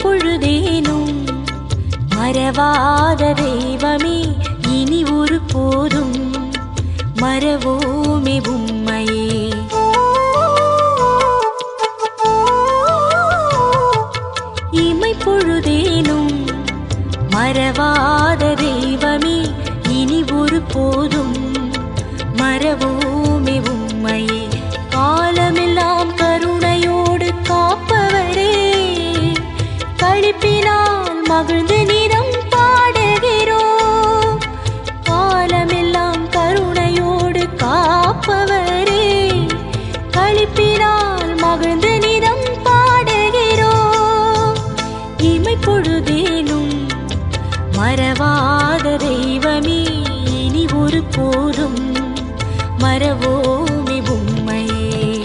பொழுதேனும் மறவாத தெய்வமே இனி ஒரு போதும் மறவோமே உம்மையே. இமை பொழுதேனும் மறவாத தெய்வமே இனி ஒரு போதும் மறவோமே உம்மையே. காலமெல்லாம் கருணையோடு காப்பவரே, களிப்பினால் மகிழ்ந்து நிறம் பாடுகிறோம். காலமெல்லாம் கருணையோடு காப்பவரே, களிப்பினால் மகிழ்ந்து நிறம் பாடுகிறோம். இமை பொழுதேனும் மறவாத தெய்வமே இனி ஒரு போதும் மறவோமே உம்மையே.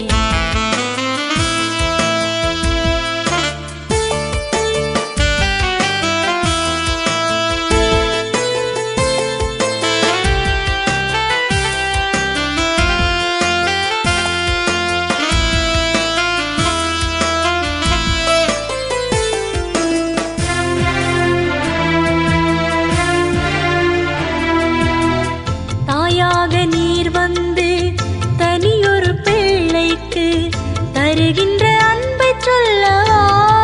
தாயாக நீர் வந்து தனியொரு பிள்ளைக்கு தருகின்ற அன்பை சொல்லவா.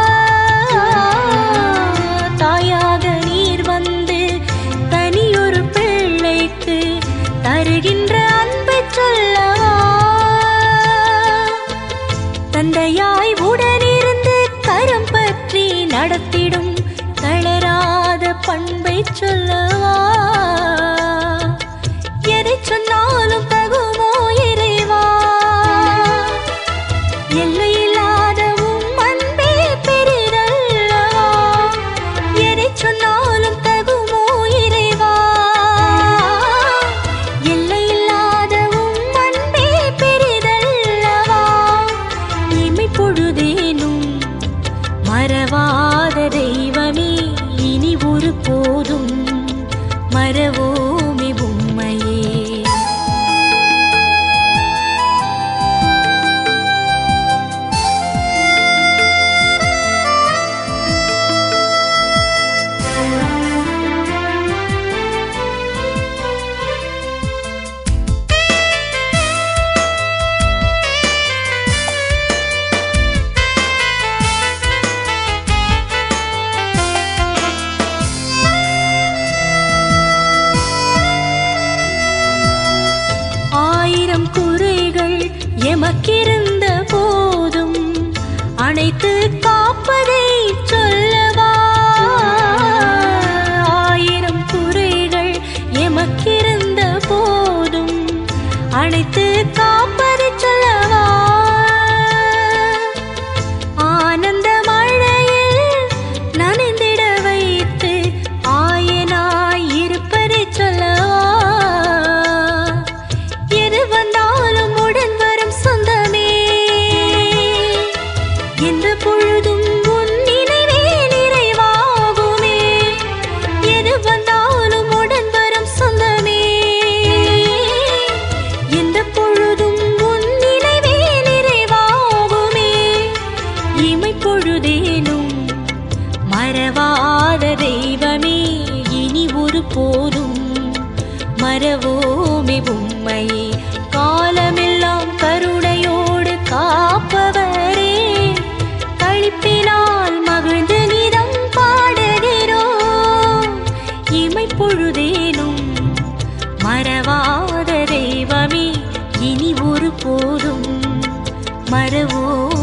தாயாக நீர் வந்து தனியொரு பிள்ளைக்கு தருகின்ற அன்பை சொல்லவா. தந்தையாய் உடனிருந்து கரம் பற்றி நடத்திடும் தளராத பண்பை சொல்லவா. எதை சொன்னாலும் தகுமோ இறைவா, எல்லையில்லாத உம் அன்பே பெரிதல்லவா. எதை சொன்னாலும் தகுமோ இறைவா, எல்லையில்லாத உம் அன்பே பெரிதல்லவா. இமை பொழுதேனும் மறவாத தெய்வமே இனி ஒரு போதும் மறவோமே உம்மையே. ஆயிரம் குறைகள் எமக்கிருந்த போதும் அனைத்து காப்பதை சொல்லவா. ஆயிரம் குறைகள் எமக்கிருந்த போதும் அனைத்து காப்பதை சொல்லவா. ஆனந்த மழையில் நனைந்திட வைத்து ஆயனாய் இருப்பதை சொல்லவா. எது வந்தாலும் உடன் வரும் சொந்தமே, எந்த பொழுதும் உன் நினைவே நிறைவாகுமே. எது வந்தாலும் உடன் வரும் சொந்தமே, எந்த பொழுதும் உன் நினைவே நிறைவாகுமே. இமை பொழுதேனும் மறவாத தெய்வமே இனி ஒரு போதும் மறவோமே உம்மையே. காலமெல்லாம் கருணையோடு காப்பவரே, களிப்பினால் மகிழ்ந்து நிறம் பாடுகிறோம். இமை பொழுதேனும் மறவாத தெய்வமே இனி ஒரு போதும் மறவோம்